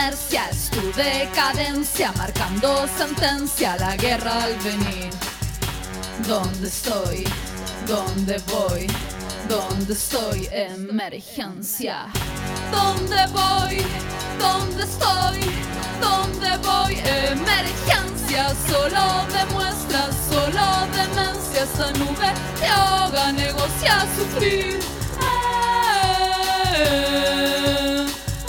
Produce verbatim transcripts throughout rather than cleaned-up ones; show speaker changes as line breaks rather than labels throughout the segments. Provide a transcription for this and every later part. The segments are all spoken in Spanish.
inercia es tu decadencia, marcando sentencia la guerra al venir. ¿Dónde estoy? ¿Dónde voy? ¿Dónde estoy? Emergencia. ¿Dónde voy? ¿Dónde estoy? ¿Dónde voy? Emergencia. Solo demuestra, solo demencia. Esa nube te ahoga, negocia sufrir. Eh,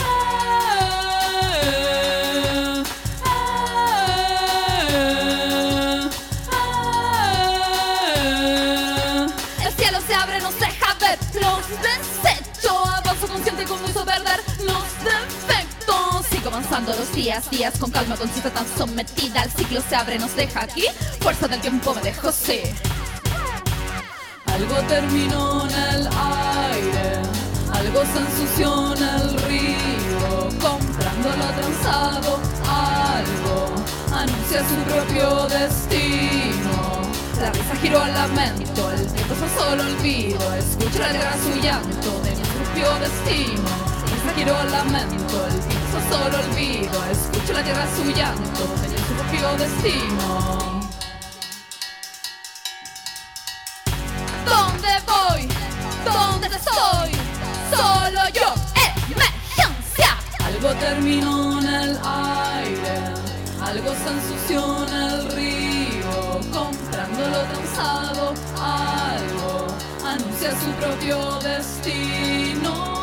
consciente como hizo perder los defectos. Sigo avanzando los días, días con calma, conciencia tan sometida. El ciclo se abre, nos deja aquí. Fuerza del tiempo me dejó, sí. Algo terminó en el aire, algo se ensució en el río. Comprando lo transado, algo anuncia su propio destino. La risa giró al lamento, el tiempo es solo olvido. Escucha la guerra, su llanto de mi propio destino. La risa giró al lamento, el tiempo es solo olvido. Escucha la tierra, su llanto de mi propio destino. ¿Dónde voy? ¿Dónde estoy? Solo yo, emergencia. Algo terminó en el aire, algo se ensució en el río. Comprando lo transado, algo anuncia su propio destino.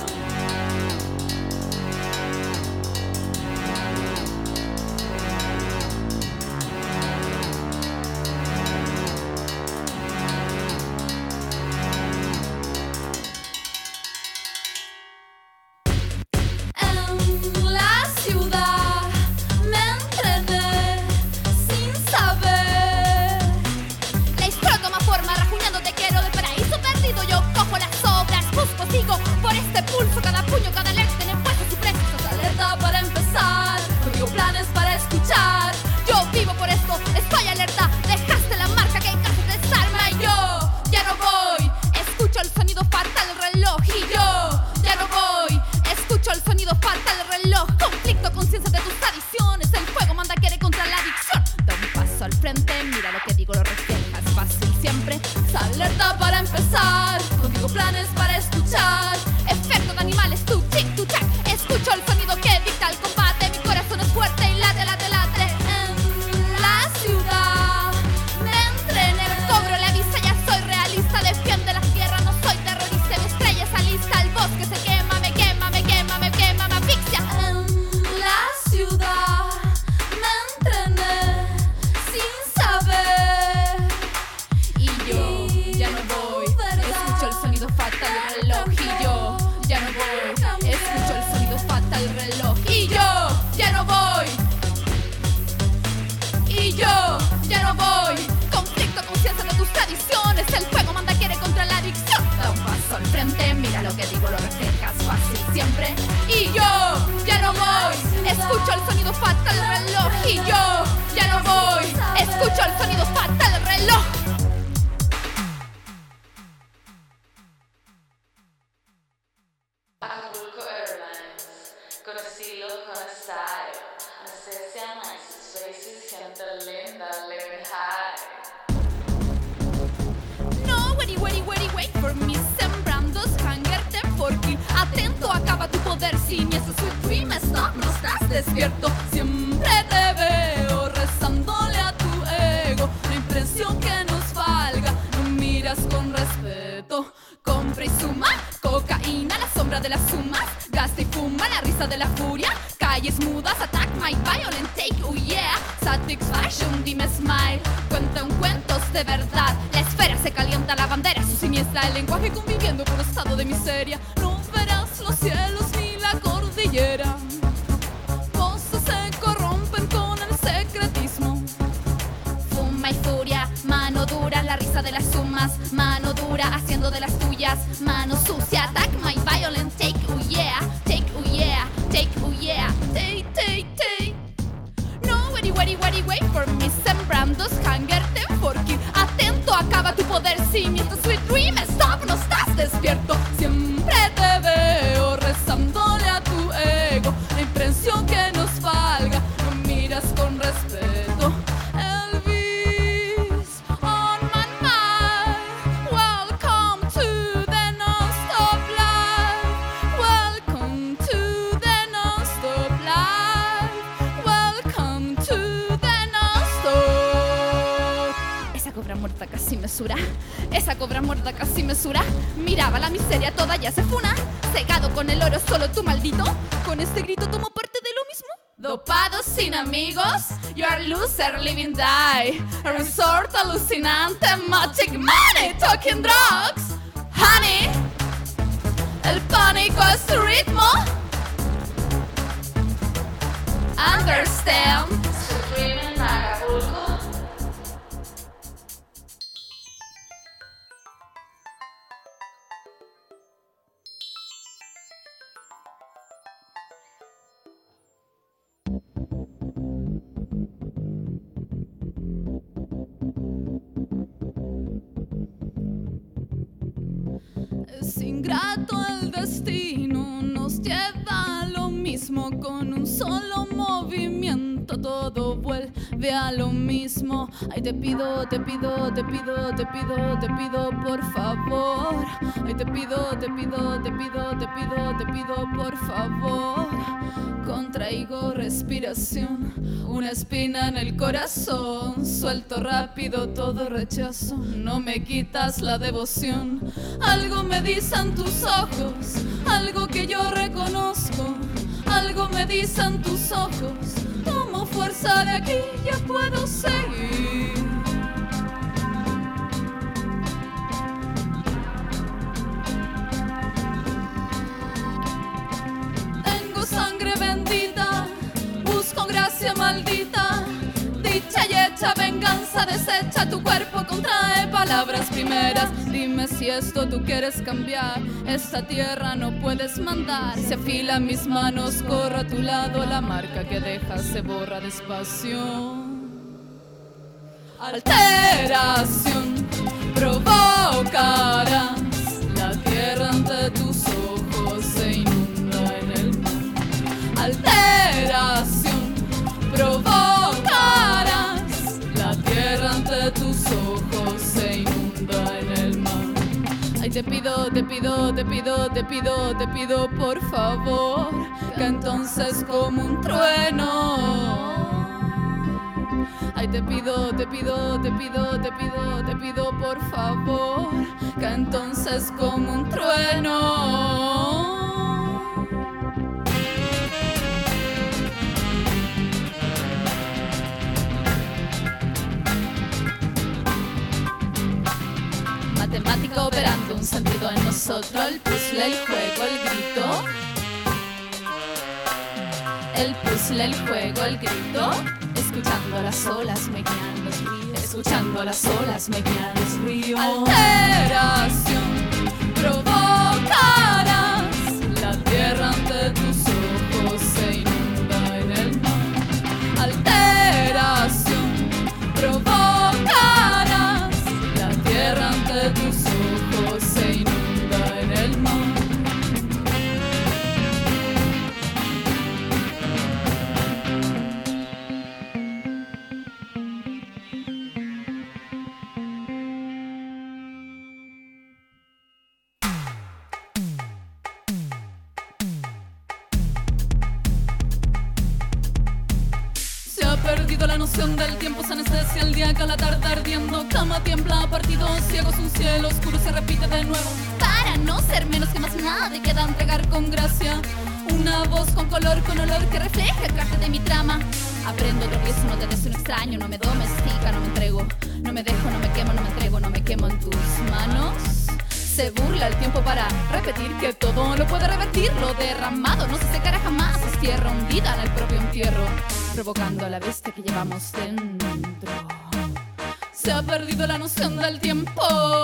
Por este pulso, cada puño, cada leche tiene puesto su precio. Sos alerta para empezar, conmigo planes para escuchar. Yo vivo por esto, estoy alerta. Dejaste la marca que en casa te desarma. Y yo ya no voy, escucho el sonido fatal del reloj. Y yo ya no voy, escucho el sonido fatal del reloj. Conflicto, conciencia de tus tradiciones. El fuego manda, quiere contra la adicción. Da un paso al frente, mira lo que digo, lo reflejas fácil siempre. Sos alerta para empezar, conmigo planes para escuchar. Efecto de animales, tu chic, tu chac. Escucho el sonido que dicta el combate. Mi corazón es fuerte y late, late, late. En la ciudad me entrené, me cobro la visa, ya soy realista. Defiende la tierra, no soy terrorista. Mi estrella es alista, el bosque se quema, me quema, me quema, me quema, me asfixia. En la ciudad me entrené sin saber. Y yo ya no voy, escucho el sonido fatal del reloj. Y yo ya no voy, escucho el sonido fatal del reloj. Y yo ya no voy, y yo ya no voy. Conflicto, conciencia de tus tradiciones. El fuego manda, quiere contra la adicción. Da un paso al frente, mira lo que digo, lo reflejas fácil siempre. Y yo ya no voy, escucho el sonido fatal del reloj. Y yo ya no voy, escucho el sonido fatal del reloj.
Acapulco Airlines, con estilo, con style. Anestesia, nice spaces, gente linda, living high.
No, wait, wait, wait, wait for me. Sembrando hunger, porque atento, acaba tu poder. Sin ese sweet dream, stop, no estás despierto. Siempre te veo rezándole a tu ego. La impresión que nos valga, no miras con respeto. Compra y suma, cocaína, la sombra de las sumas. Gasta y fuma, la risa de la furia. Calles mudas, attack my violent take, oh yeah. Satisfaction, dime smile. Cuentan cuentos de verdad. La esfera se calienta, la bandera su siniestra. El lenguaje conviviendo con estado de miseria. No verás los cielos ni la cordillera. Voces se corrompen con el secretismo. Fuma y furia, mano dura, la risa de las sumas. Mano dura, haciendo de las tuyas. Mano sucia, attack my violent take, oh yeah. Take, oh yeah, take, oh yeah. Take, take, take. No, wait, wait, wait, wait for me. Sembrando hunger, porque atento, acaba tu poder. Si mientras sweet dream, stop, no estás despierto. Siempre te veo rezándole a tu ego. La impresión que muerta casi mesura. Esa cobra muerta casi mesura. Miraba la miseria toda, ya se funa. Cegado con el oro solo tú maldito. Con este grito tomo parte de lo mismo. Dopados sin amigos, you're loser living die. A resort alucinante, magic money, talking drugs. Honey, el pánico es tu ritmo. Understand?
Supreme en Acapulco.
Es ingrato el destino, nos lleva a lo mismo. Con un solo movimiento todo vuelve a lo mismo. Ay, te pido, te pido, te pido, te pido, te pido, por favor. Ay, te pido, te pido, te pido, te pido, te pido, por favor. Contraigo respiración, una espina en el corazón. Suelto rápido todo rechazo, no me quitas la devoción. Algo me dicen tus ojos, algo que yo reconozco. Algo me dicen tus ojos, tomo fuerza de aquí, ya puedo seguir. Tengo sangre bendita, busco gracia maldita. Dicha y hecha, venganza deshecha, tu cuerpo contrae palabras primeras. Dime si esto tú quieres cambiar, esta tierra no puedes mandar. Se afila mis manos, corro a tu lado, la marca que dejas se borra despacio. Alteración provocarás, la tierra ante tus ojos se inunda en el mar. Alteración provocarás, la tierra ante tus ojos se inunda en el mar. Ay, te pido, te pido, te pido, te pido, te pido, por favor, que entonces como un trueno. Ay, te pido, te pido, te pido, te pido, te pido, por favor, que entonces como un trueno. Matemática operando un sentido en nosotros. El puzzle, el juego, el grito. El puzzle, el juego, el grito. Escuchando las olas me guían los ríos. Escuchando las olas me guían los ríos. Alteración provocarás, la tierra ante tus ojos se inunda en el mar. Alteración provocarás, la tierra ante tus ojos se inunda en el mar. Perdido la noción del tiempo, se anestesia el día, cada tarde ardiendo. Cama tiembla, partido ciegos, un cielo oscuro se repite de nuevo. Para no ser menos que más nada, te queda entregar con gracia una voz con color, con olor que refleja parte de mi trama. Aprendo de eso, no te deseo un extraño, no me domestica, no me entrego. No me dejo, no me quemo, no me entrego, no me quemo en tus manos. Se burla el tiempo para repetir que todo lo puede revertir. Lo derramado no se secará jamás, es tierra hundida en el propio entierro, provocando a la bestia que llevamos dentro. Se ha perdido la noción del tiempo.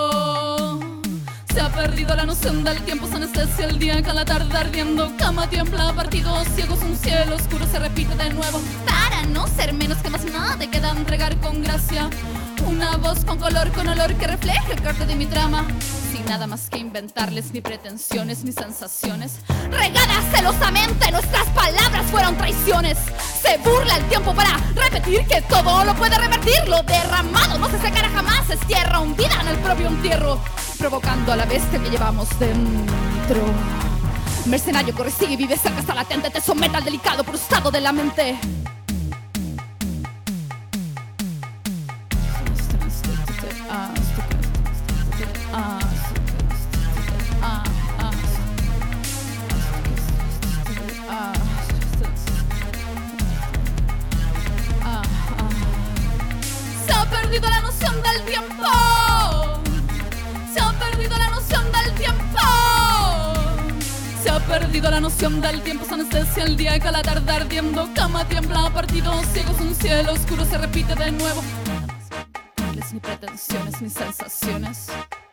Se ha perdido la noción del tiempo, se anestesia el día, cada tarde ardiendo. Cama tiembla, partidos ciegos, un cielo oscuro se repite de nuevo. Para no ser menos que más nada, te queda entregar con gracia una voz con color, con olor que refleje el corte de mi trama. Sin nada más que inventarles, ni pretensiones, ni sensaciones. Regadas celosamente, nuestras palabras fueron traiciones. Se burla el tiempo para repetir que todo lo puede revertir. Lo derramado no se secará jamás, es tierra hundida en el propio entierro, provocando a la bestia que llevamos dentro. Mercenario, corre, sigue, vive cerca, está latente, te somete al delicado por estado de la mente. Ah. perdido la noción del tiempo. Se ha perdido la noción del tiempo. Se ha perdido la noción del tiempo. Se anestesia el día y cada tarde ardiendo. Cama tiembla, partidos ciegos, un cielo oscuro se repite de nuevo. Ni pretensiones, ni sensaciones.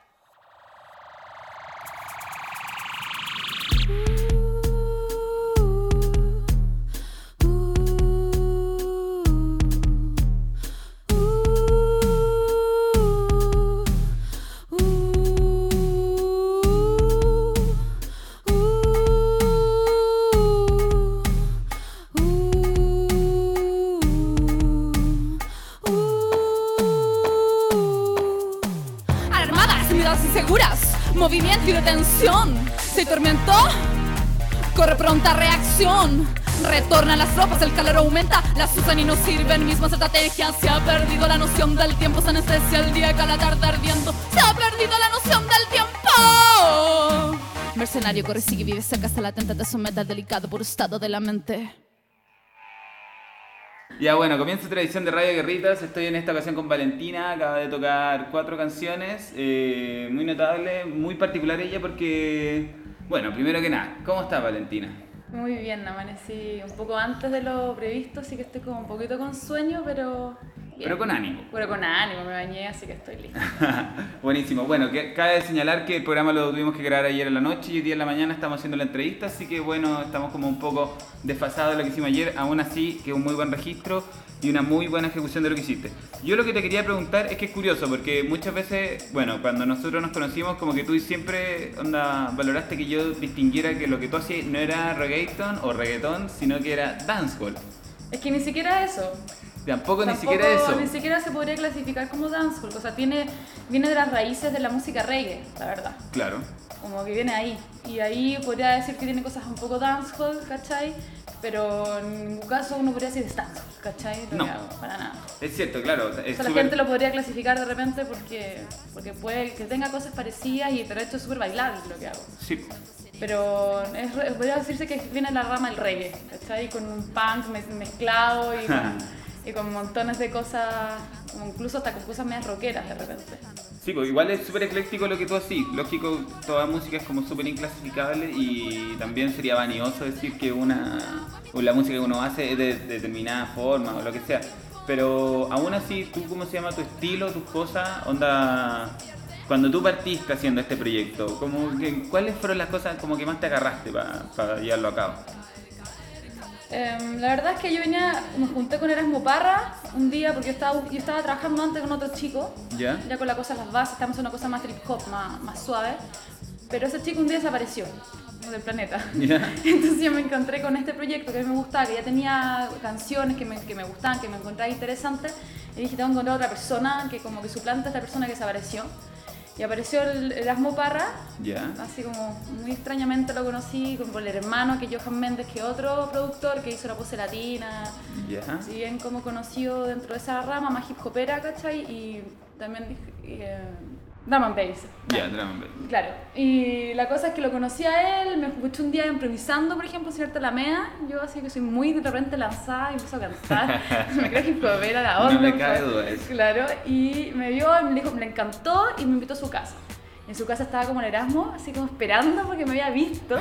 Movimiento y detención. Se tormentó. Corre pronta reacción. Retornan las tropas, el calor aumenta. Las usan y no sirven, mismas estrategias. Se ha perdido la noción del tiempo. Se anestesia el día, cada tarde ardiendo. Se ha perdido la noción del tiempo. Mercenario, corre, sigue, vive cerca hasta latente. Te somete al delicado por estado de la mente.
Ya bueno, comienza otra edición de Radio Guerritas. Estoy en esta ocasión con Valentina. Acaba de tocar cuatro canciones, eh, muy notable, muy particular ella porque... Bueno, primero que nada, ¿cómo estás, Valentina?
Muy bien, amanecí un poco antes de lo previsto, así que estoy como un poquito con sueño, pero... bien.
Pero con ánimo.
Pero con ánimo, me bañé, así que estoy lista.
Buenísimo. Bueno, que, cabe señalar que el programa lo tuvimos que grabar ayer en la noche y hoy día en la mañana estamos haciendo la entrevista, así que bueno, estamos como un poco desfasados de lo que hicimos ayer. Aún así, que un muy buen registro y una muy buena ejecución de lo que hiciste. Yo lo que te quería preguntar es que es curioso, porque muchas veces, bueno, cuando nosotros nos conocimos, como que tú siempre onda, valoraste que yo distinguiera que lo que tú hacías no era reggaeton o reggaetón, sino que era dancehall.
Es que ni siquiera eso.
Tampoco,
Tampoco
ni siquiera eso.
Ni siquiera se podría clasificar como dancehall, o sea, tiene, viene de las raíces de la música reggae, la verdad.
Claro.
Como que viene ahí. Y ahí podría decir que tiene cosas un poco dancehall, ¿cachai? Pero en ningún caso uno podría decir dancehall, ¿cachai?
No,
no, para nada.
Es cierto, claro. Es
o sea,
super...
la gente lo podría clasificar de repente porque, porque puede que tenga cosas parecidas, y pero esto es súper bailable lo que hago.
Sí.
Pero es, podría decirse que viene de la rama del reggae, ¿cachai? Con un punk mezclado y con, y con montones de cosas, como incluso hasta con cosas medias rockeras de repente.
Sí, pues igual es súper ecléctico lo que tú haces. Lógico, toda música es como súper inclasificable y también sería vanioso decir que una o la música que uno hace es de, de determinada forma o lo que sea. Pero aún así, ¿tú cómo se llama tu estilo, tus cosas? Onda, cuando tú partiste haciendo este proyecto, como que, ¿cuáles fueron las cosas como que más te agarraste para pa llevarlo a cabo?
Um, la verdad es que yo venía, me junté con Erasmo Parra un día porque yo estaba, yo estaba trabajando antes con otro chico,
¿Ya?
ya con la cosa de las bases, estábamos en una cosa más trip hop, más, más suave, pero ese chico un día desapareció del planeta.
¿Ya?
Entonces yo me encontré con este proyecto que a mí me gustaba, que ya tenía canciones que me, que me gustaban, que me encontraba interesantes, y dije, tengo que encontrar otra persona que como que suplante a esta persona que desapareció. Y apareció el Erasmo Parra,
¿Ya?
Así como muy extrañamente lo conocí, como por el hermano que Johan Méndez, que otro productor que hizo La Pose Latina,
¿Ya?
si bien como conocido dentro de esa rama más hip hopera, ¿cachai? Y también eh, drum and bass.
Ya, drum and bass.
Claro, y la cosa es que lo conocí a él, me escuché un día improvisando, por ejemplo, cierta Alameda, yo así que soy muy de repente lanzada y empiezo a cantar, me creo hip hopera la onda.
No me cabe duda eso.
Claro, y me vio, me dijo, me encantó y me invitó a su casa. En su casa estaba como el Erasmo, así como esperando porque me había visto,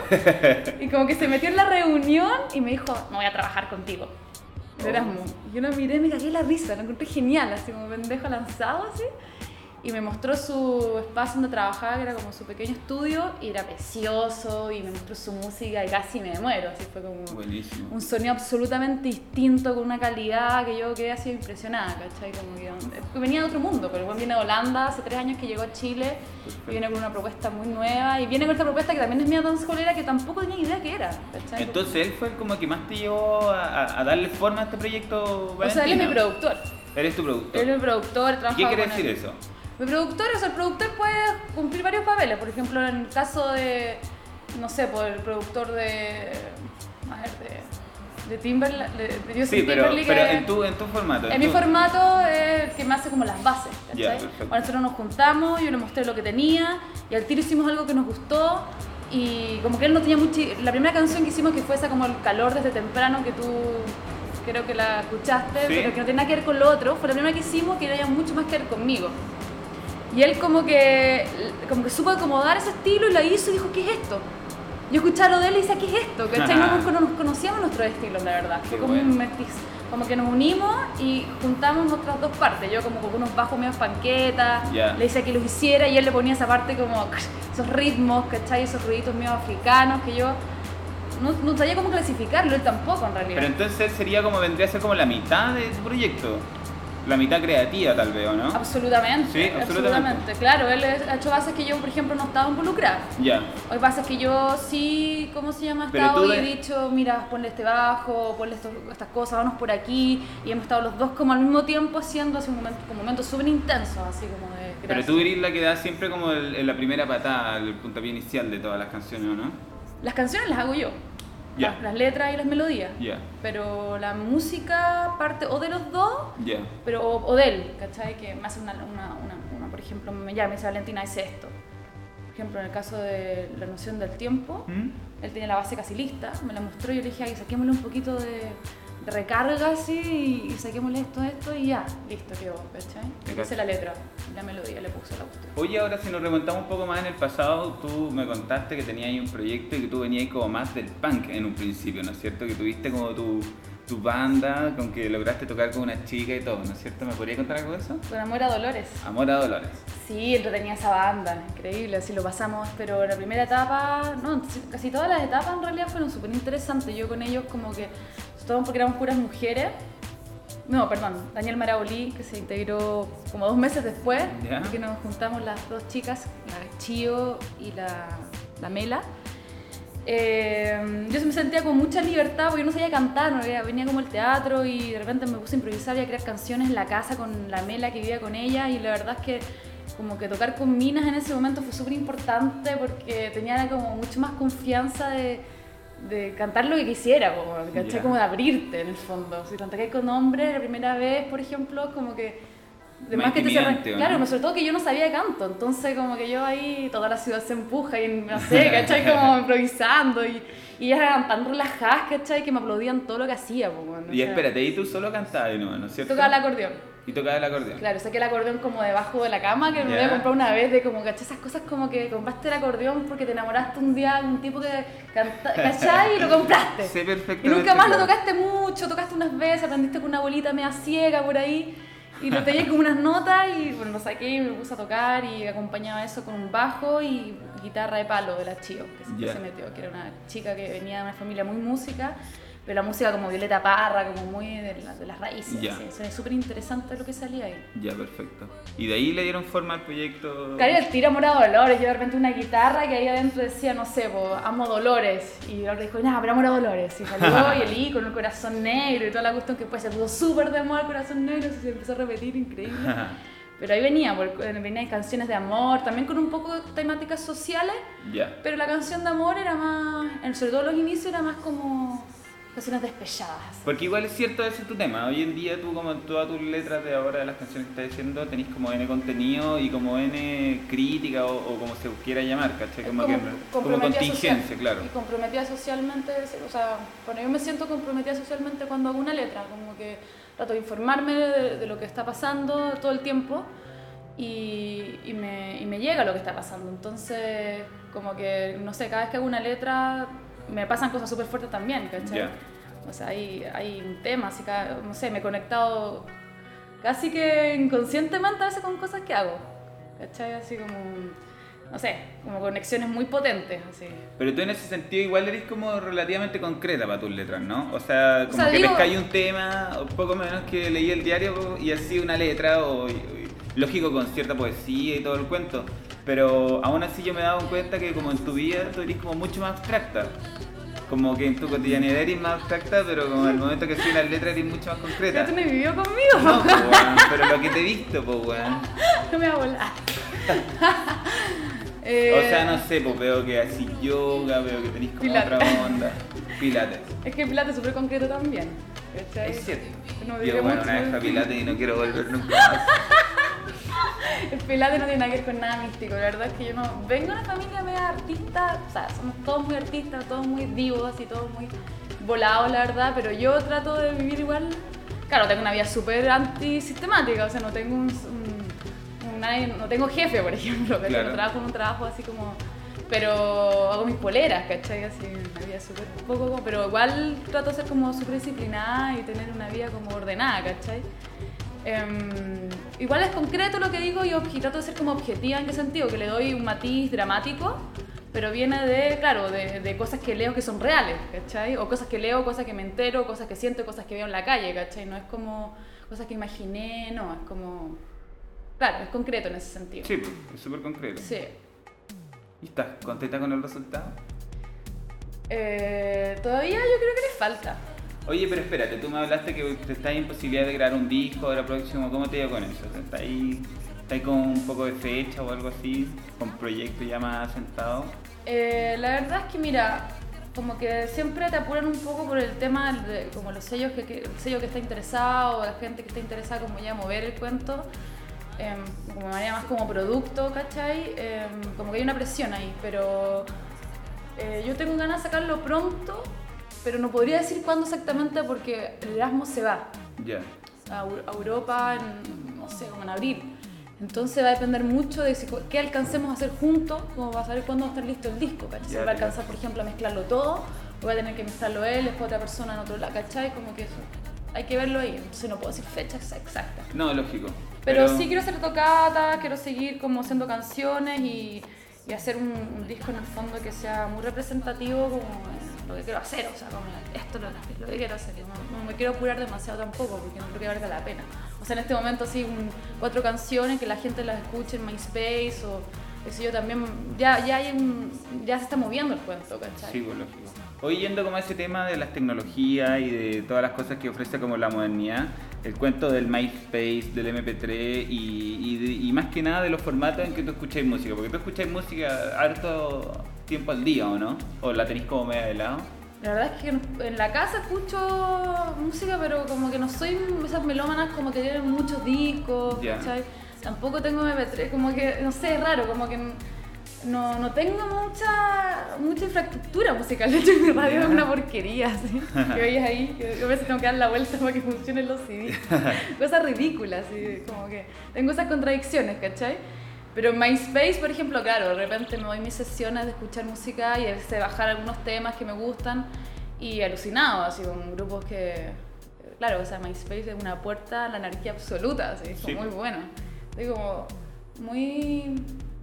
y como que se metió en la reunión y me dijo, me voy a trabajar contigo. El Erasmo. Y yo lo miré y me cagué la risa, lo encontré genial, así como pendejo lanzado, así. Y me mostró su espacio donde trabajaba, que era como su pequeño estudio, y era precioso, y me mostró su música y casi me muero, así fue como
Buenísimo.
un sonido absolutamente distinto, con una calidad que yo quedé así impresionada, ¿cachai? Como que venía de otro mundo, pero el buen viene de Holanda, hace tres años que llegó a Chile, y viene con una propuesta muy nueva, y viene con esta propuesta que también es mía dancehallera, que tampoco tenía idea que era, ¿cachai?
Entonces él fue el como que más te llevó a, a darle forma a este proyecto, Valentina.
O sea, él es mi productor.
Eres tu productor.
Él es mi productor,
¿Y
trabaja
qué quiere
con
decir
él.
eso?
Mi productor, o sea, el productor puede cumplir varios papeles. Por ejemplo, en el caso de, no sé, por el productor de, a ver, de, de Timberlake, de, de Justin
Sí, pero,
Timberlake,
pero
eh,
en tu, en tu formato.
en
tu...
mi formato es el que me hace como las bases, ¿cachai?
Ya, perfecto.
Bueno, nosotros nos juntamos, yo le mostré lo que tenía y al tiro hicimos algo que nos gustó, y como que él no tenía mucho... La primera canción que hicimos, que fue esa como el calor desde temprano, que tú... creo que la escuchaste,
Sí.
pero que no tiene nada que ver con lo otro. Fue la primera que hicimos que era mucho más que ver conmigo. Y él como que, como que supo acomodar ese estilo y la hizo y dijo, ¿qué es esto? Yo escuchaba lo de él y decía, ¿qué es esto? ¿Cachai? No, nos- no nos conocíamos nuestros estilos, la verdad.
Qué
Fue como
bueno.
un mestiz. Como que nos unimos y juntamos nuestras dos partes. Yo como con unos bajos medios panquetas,
Ya.
le decía que los hiciera y él le ponía esa parte como esos ritmos, ¿cachai? Esos ruiditos medio africanos que yo no, no sabía cómo clasificarlo, él tampoco en realidad.
Pero entonces él sería como, vendría a ser como la mitad de tu proyecto. La mitad creativa tal vez, ¿o no?
Absolutamente,
Sí, absolutamente.
Claro, él ha hecho bases que yo, por ejemplo, no estaba involucrada.
Ya.
Hay bases que yo sí, ¿cómo se llama? He
Pero
estado
tú
y he
de-
dicho, mira, ponle este bajo, ponle esto- estas cosas, vamos por aquí. Y hemos estado los dos como al mismo tiempo haciendo así un momento, como momentos súper intensos, así como de
Pero
gracia.
tú eres la que da siempre como el- el- la primera patada, el puntapié inicial de todas las canciones, ¿o no?
Las canciones las hago yo,
Ya.
las, las letras y las melodías.
Ya.
Pero la música parte o de los dos,
Ya.
pero o, o de él, ¿cachai? Que me hace una, una, una, una, por ejemplo, me llama, me dice Valentina, hice esto. Por ejemplo, en el caso de la noción del tiempo,
¿Mm?
él tenía la base casi lista, me la mostró y yo le dije, ay, saquémosle un poquito de, de recarga así y saquémosle esto, esto y ya, listo, quedó, ¿cachai?
Te
Le
cacho.
puse la letra, la melodía, le puse la cuestión.
Oye, ahora si nos remontamos un poco más en el pasado, tú me contaste que tenías ahí un proyecto y que tú venías como más del punk en un principio, ¿no es cierto? Que tuviste como tu, tu banda con que lograste tocar con una chica y todo, ¿no es cierto? ¿Me podrías contar algo de eso?
Con Amor a Dolores.
Amor a Dolores.
Sí, entretenía esa banda, increíble, así lo pasamos, pero la primera etapa, no, casi todas las etapas en realidad fueron súper interesantes. Yo con ellos como que, todo porque éramos puras mujeres. No, perdón, Daniel Marabolí, que se integró como dos meses después,
Ya.
que nos juntamos las dos chicas, la Chío y la, la Mela. Eh, yo me sentía con mucha libertad porque yo no sabía cantar, no había- venía como el teatro y de repente me puse a improvisar y a crear canciones en la casa con la Mela que vivía con ella y la verdad es que como que tocar con minas en ese momento fue súper importante porque tenía como mucho más confianza de, de cantar lo que quisiera, como, ¿cachai?
Ya.
Como de abrirte en el fondo. Si canté con hombres la primera vez, por ejemplo, como que... De
Más
más que te cierran-
intimidante, ¿o no?
claro, pero sobre todo que yo no sabía canto, entonces como que yo ahí, toda la ciudad se empuja y no sé, ¿cachai? Como improvisando y, y ellas eran tan relajadas, ¿cachai? Que me aplaudían todo lo que hacía, pues, bueno,
Y
o sea,
espérate, y tú solo cantabas, ¿no? ¿no es cierto?
tocaba el acordeón.
Y tocaba el acordeón.
Claro, saqué el acordeón como debajo de la cama, que me
Ya.
había comprado una vez, de como, ¿cachai? Esas cosas como que compraste el acordeón porque te enamoraste un día de un tipo que canta, ¿cachai? Y lo compraste.
Sé
Y
perfectamente.
nunca más lo
claro.
tocaste mucho, tocaste unas veces, aprendiste con una bolita media ciega por ahí y lo tenías como unas notas y bueno, lo saqué y me puse a tocar y acompañaba eso con un bajo y guitarra de palo de la Chío, que siempre
Ya.
se metió, que era una chica que venía de una familia muy música, pero la música como Violeta Parra, como muy de, la- de las raíces,
Ya.
así. Eso es súper interesante lo que salía ahí.
Ya, perfecto. Y de ahí le dieron forma al proyecto.
Claro, el tiro Amor a Dolores, yo de repente una guitarra que ahí adentro decía, no sé, po, amo Dolores, y ahora dijo, nada, pero Amor a Dolores, y salió y el I con el corazón negro y toda la cuestión que pues se puso súper de moda el corazón negro, y se empezó a repetir, increíble. Pero ahí venía, porque venían canciones de amor, también con un poco de temáticas sociales,
Ya.
pero la canción de amor era más, en- sobre todo los inicios, era más como canciones despechadas.
Porque igual es cierto, ese es tu tema. Hoy en día tú, como en todas tus letras de ahora, de las canciones que estás diciendo, tenés como N contenido y como N crítica o, o como se quiera llamar, ¿cachai? Como, que, como
comprometida
contingencia,
social-
claro.
Y comprometida socialmente, o sea, bueno, yo me siento comprometida socialmente cuando hago una letra, como que trato de informarme de, de lo que está pasando todo el tiempo y, y, me, y me llega lo que está pasando. Entonces, como que, no sé, cada vez que hago una letra me pasan cosas súper fuertes también, ¿cachai?
Ya.
O sea, hay, hay un tema, así que, no sé, me he conectado casi que inconscientemente a veces con cosas que hago, ¿cachai? Así como, no sé, como conexiones muy potentes, así.
Pero tú en ese sentido igual eres como relativamente concreta para tus letras, ¿no? O sea, como
sea,
que
digo-
pescáis un tema, o poco menos que leí el diario y así una letra, o, y- lógico con cierta poesía y todo el cuento. Pero aún así yo me he dado cuenta que como en tu vida tú eres como mucho más abstracta. Como que en tu cotidianidad eres más abstracta, pero como en el momento que escribes las letras eres mucho más concreta.
¿Pero tú no vivió conmigo?
No, po, weón, pero lo que te he visto, pues, weón.
No me va a volar.
O sea, no sé, pues veo que así yoga, veo que tenés como
Pilates.
otra onda. Pilates.
Es que el Pilates es súper concreto también, ¿cachai?
Es cierto.
No
Yo,
vive
bueno,
mucho
una vez
del-
fui a Pilates y no quiero volver nunca más.
El Pilates no tiene nada que ver con nada místico, la verdad es que yo no... Vengo de una familia media artista, o sea, somos todos muy artistas, todos muy divos y todos muy volado, la verdad, pero yo trato de vivir igual. Claro, tengo una vida súper antisistemática, o sea, no tengo un, un, un- nadie- no tengo jefe, por ejemplo, que
Claro.
no trabajo en un trabajo así como... Pero hago mis poleras, ¿cachai? Así, una vida súper poco, como- pero igual trato de ser como súper disciplinada y tener una vida como ordenada, ¿cachai? Em, igual es concreto lo que digo y obje- trato de ser como objetiva. ¿En qué sentido? Que le doy un matiz dramático, pero viene de, claro, de, de cosas que leo que son reales, ¿cachai? O cosas que leo, cosas que me entero, cosas que siento, cosas que veo en la calle, ¿cachai? No es como cosas que imaginé, no, es como... Claro, es concreto en ese sentido.
Sí, pues, es súper concreto.
Sí.
¿Y estás contenta con el resultado?
Eh, todavía yo creo que le falta.
Oye, pero espérate, tú me hablaste que te estás en posibilidad de grabar un disco ahora próximo. ¿Cómo te iba con eso? ¿Estás ahí, está ahí con un poco de fecha o algo así? ¿Con proyecto ya más asentado?
Eh, la verdad es que mira, como que siempre te apuran un poco por el tema de como los sellos que, que- el sello que está interesado, la gente que está interesada como ya a mover el cuento, em, como de manera más como producto, ¿cachai? Em, como que hay una presión ahí, pero eh, yo tengo ganas de sacarlo pronto, pero no podría decir cuándo exactamente porque el Erasmus se va
Ya.
a, Eu- a Europa en, no sé, como en abril. Entonces va a depender mucho de si, qué alcancemos a hacer juntos, como para saber cuándo va a estar listo el disco, ¿cachai? Si
Ya,
va a
ya.
alcanzar, por ejemplo, a mezclarlo todo, o va a tener que mezclarlo él, después otra persona en otro lado, ¿cachai? Como que eso, hay que verlo ahí, entonces no puedo decir fechas exactas.
No, lógico.
Pero, sí quiero hacer tocatas, quiero seguir como haciendo canciones y, y hacer un, un disco en el fondo que sea muy representativo como lo que quiero hacer, o sea, como esto es lo, lo que quiero hacer. No, no me quiero apurar demasiado tampoco porque no creo que valga la pena. O sea, en este momento sí, un- cuatro canciones que la gente las escuche en MySpace o qué sé yo, también ya, ya, hay un- ya se está moviendo el cuento, ¿cachai?
Sí, pues, lógico. Hoy yendo como a ese tema de las tecnologías y de todas las cosas que ofrece como la modernidad, el cuento del MySpace, del eme pe tres y, y, de- y más que nada de los formatos en que tú escucháis música, porque tú escucháis música harto tiempo al día, ¿o no? ¿O la tenéis como media de lado?
La verdad es que en la casa escucho música, pero como que no soy esas melómanas como que tienen muchos discos,
Ya.
¿cachai? Tampoco tengo eme pe tres, como que, no sé, es raro, como que no, no tengo mucha, mucha infraestructura musical. De hecho, mi radio
Ya.
es una porquería, ¿sí? Que veis ahí, que a veces tengo que dar la vuelta para que funcionen los ce des. Cosas ridículas, ¿sí? Como que tengo esas contradicciones, ¿cachai? Pero en MySpace, por ejemplo, claro, de repente me doy mis sesiones de escuchar música y a veces de bajar algunos temas que me gustan y alucinado, así con grupos que... Claro, o sea, MySpace es una puerta a la anarquía absoluta, así, es como
Sí.
muy bueno. Es como muy...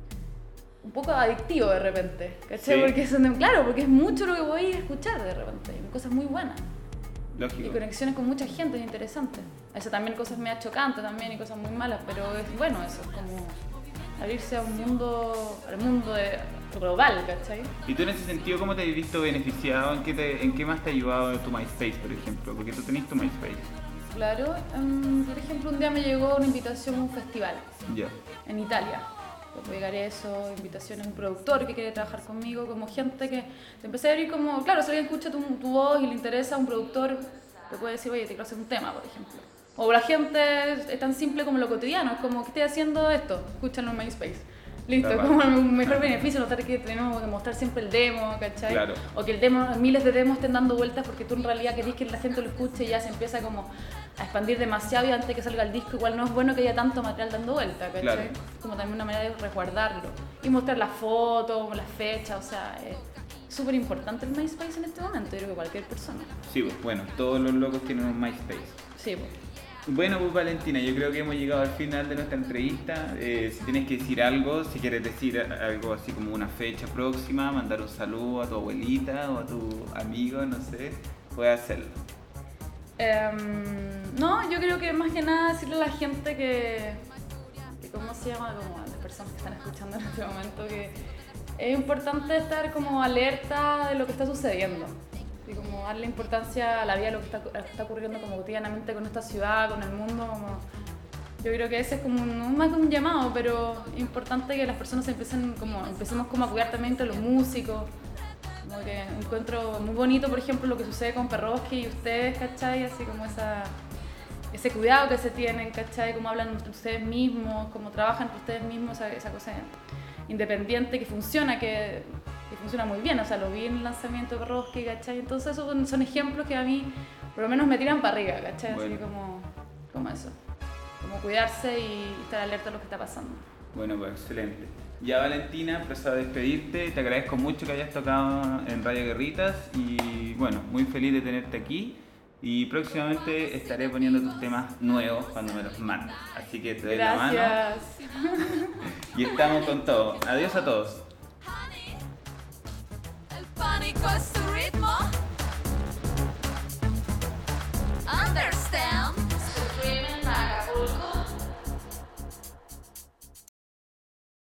un poco adictivo de repente, ¿cachai?
Sí.
Porque son, claro, porque es mucho lo que voy a escuchar de repente, y cosas muy buenas. Y
Lógico.
conexiones con mucha gente, es interesante. Eso también cosas medio chocantes también y cosas muy malas, pero es bueno eso, es como abrirse a un mundo, al mundo de- global, ¿cachai?
¿Y tú en ese sentido cómo te has visto beneficiado? ¿En qué, te- en qué más te ha ayudado tu MySpace, por ejemplo? Porque tú tenés tu MySpace.
Claro, em, por ejemplo, un día me llegó una invitación a un festival
Ya.
en Italia. Pues llegaré eso, invitaciones a un productor que quiere trabajar conmigo, como gente que te empecé a abrir como, claro, si alguien escucha tu, tu voz y le interesa, un productor te puede decir, oye, te quiero hacer un tema, por ejemplo. O la gente es tan simple como lo cotidiano, es como que estoy haciendo esto, escúchalo en MySpace. Listo,
Claro.
como un mejor beneficio, no tener que tenemos que mostrar siempre el demo, ¿cachai?
Claro.
O que el demo, miles de demos estén dando vueltas porque tú en realidad querés que la gente lo escuche y ya se empieza como a expandir demasiado y antes de que salga el disco igual no es bueno que haya tanto material dando vueltas, ¿cachai?
Claro.
Como también una manera de resguardarlo y mostrar las fotos, las fechas, o sea, es súper importante el MySpace en este momento, yo creo que cualquier persona.
Sí, pues bueno, todos los locos tienen un MySpace.
Sí, pues.
Bueno, pues Valentina, yo creo que hemos llegado al final de nuestra entrevista. Eh, si tienes que decir algo, si quieres decir algo así como una fecha próxima, mandar un saludo a tu abuelita o a tu amigo, no sé, puedes hacerlo.
Em, no, yo creo que más que nada decirle a la gente que, que ¿cómo se llama? Como a las personas que están escuchando en este momento, que es importante estar como alerta de lo que está sucediendo y como darle importancia a la vida, a lo que está, a lo que está ocurriendo como cotidianamente con esta ciudad, con el mundo, como yo creo que ese es como un, no más que un llamado, pero es importante que las personas empiecen como, empecemos como a cuidar también entre los músicos. Como que encuentro muy bonito, por ejemplo, lo que sucede con Perroski y ustedes, ¿cachai? Así como esa, ese cuidado que se tienen, ¿cachai? Cómo hablan entre ustedes mismos, cómo trabajan entre ustedes mismos, esa, esa cosa independiente que funciona, que, y funciona muy bien, o sea, lo vi en el lanzamiento de Perroski, ¿cachai? Entonces esos son, son ejemplos que a mí por lo menos me tiran para arriba, ¿cachai?
Bueno.
Así como, como eso, como cuidarse y estar alerta a lo que está pasando.
Bueno, pues excelente. Ya Valentina, empezó a despedirte, te agradezco mucho que hayas tocado en Radio Guerritas y bueno, muy feliz de tenerte aquí y próximamente estaré poniendo tus temas nuevos cuando me los mandes, así que te doy la mano
Gracias.
y estamos con todo. Adiós a todos.
El pánico es tu